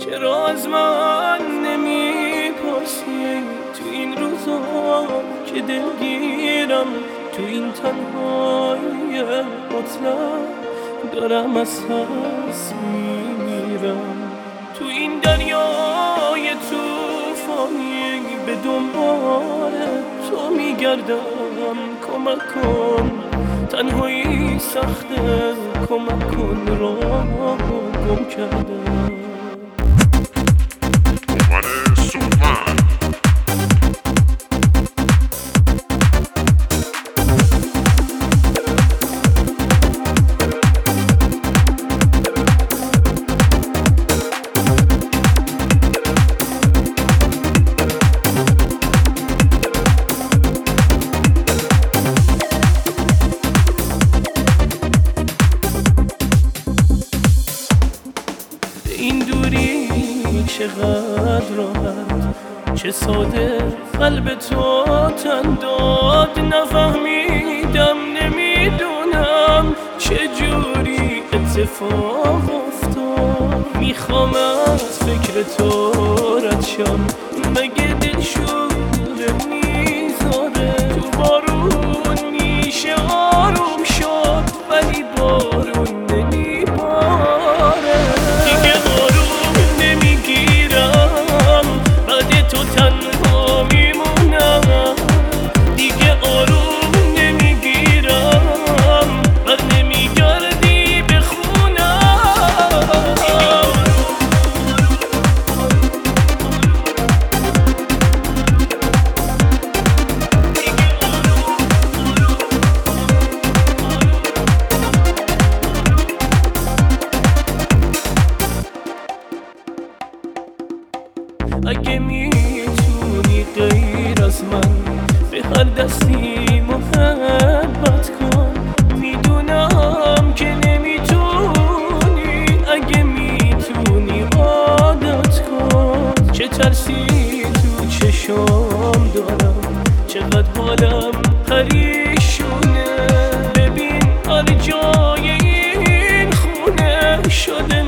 چرا از من نمیپرسی تو این روزا که دلگیرم، تو این تنهای مطلق دارم از هست میمیرم. تو این دریای توفانی به دنبال تو میگردم، کمک کن تنهایی سخته، کمک کن راه گم کردم. این دوری چقدر راحت، چه ساده قلب تو تن داد. نفهمیدم نمیدونم چجوری اتفاق افتاد. میخوام از فکر تو رد شم، مگه دلشور میذاره؟ تو بارون میشه آروم شد، ولی بارون اگه میتونی غیر از من به هر دستی محبت کن. میدونم که نمیتونی، اگه میتونی عادت کن. چه ترسی تو چشم دارم، چقدر حالم پریشونه. ببین هر جای این خونه شده